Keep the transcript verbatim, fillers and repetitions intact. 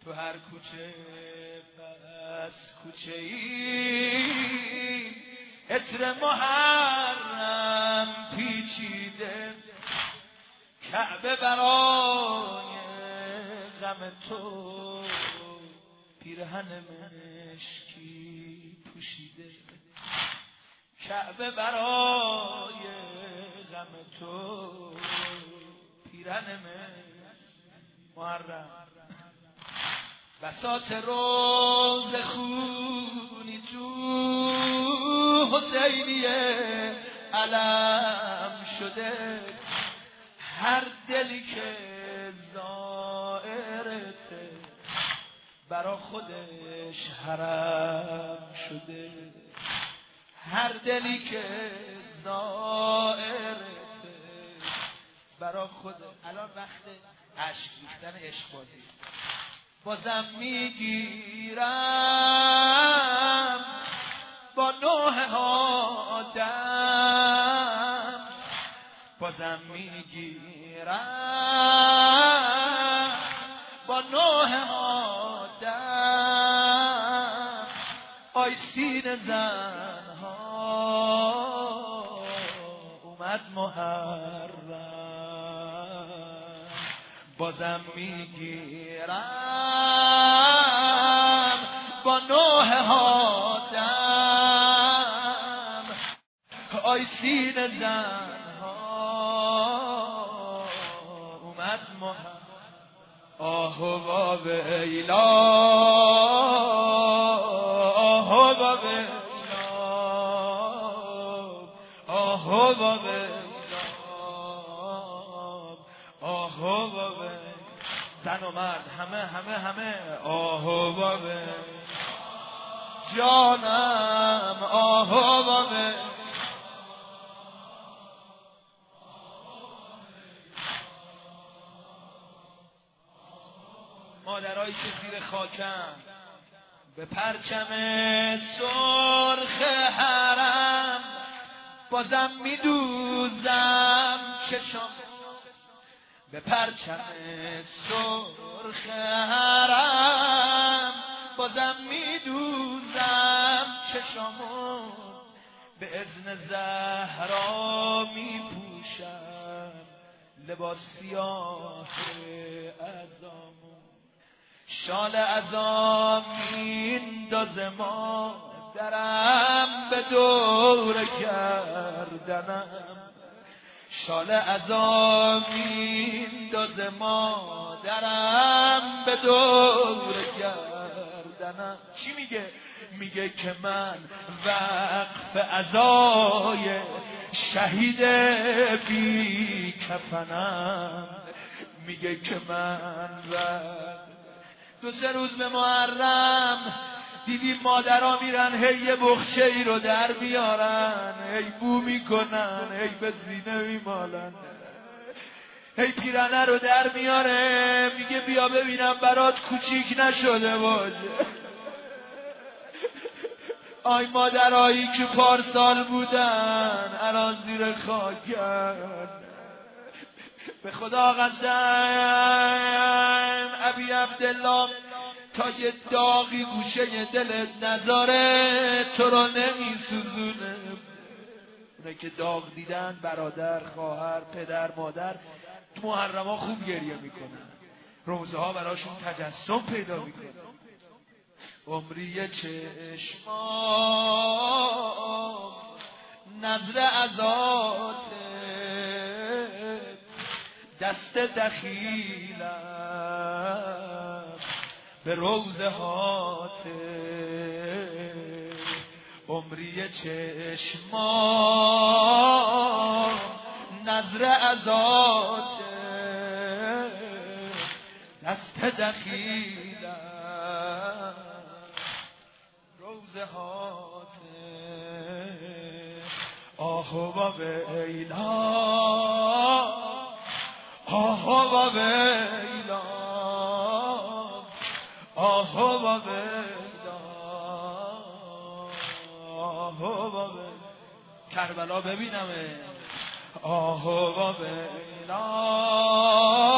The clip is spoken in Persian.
تو هر کوچه پس کوچه ای عطر محرم پیچیده، کعبه برای غم تو پیرهن مشکی پوشیده، کعبه برای غم تو پیرهن محرم. بساط روز خونی تو حسینیه علم شده، هر دلی که زائرته برا خودش حرم شده، هر دلی که زائرته برا خودش. الان وقت عشق ریختن عشق بازی. بازم میگیرم با نوح آدم، بازم میگیرم با نوح آدم، آی سینه زنها اومد محرم، بازم میگیرم با نوح آدم، آی سینه زنها اومد محرم. آه و ویلا آه و ویلا آه و ویلا آه و ویلا. زن و مرد همه همه همه آه و ویلا. جانم آه و ویلا. مادرایی که زیر خاکم به پرچم سرخ حرم، بازم میدوزم چشم به پرچم سرخ حرم، بازم میدوزم چشمو به اذن زهرا میپوشم لباس سیاه عزامو، شال عزا میندازه مادرم به دور گردنم، شال عزا میندازه مادرم به دور گردنم. چی میگه؟ میگه که من وقف عزای شهید بی کفنم، میگه که من وقف. دو سه روز به محرم دیدیم مادرها میرن هی یه بخچه ای رو در میارن، هی بو میکنن، هی به زینه میمالن، هی پیرنه رو در میاره، میگه بیا ببینم برات کوچیک نشده باشه. آی مادرهایی که پارسال بودن الان زیر خاکن، به خدا قسم ابی عبدالله تا یه داغی گوشه دلت نذاره تو رو نمی سوزونه. اونه که داغ دیدن برادر، خواهر، پدر، مادر تو محرم ها خوب گریه میکنن، روزه ها براشون تجسم پیدا میکنن. عمری چشمام نظر عزاته، دست دخیلم به روزه هاته، عمری چشمام نظر عزاته، دست دخیلم روزه هاته. آه و ویلا آه و ویلا آه و ویلا آه و ویلا. کربلا ببینم آه و ویلا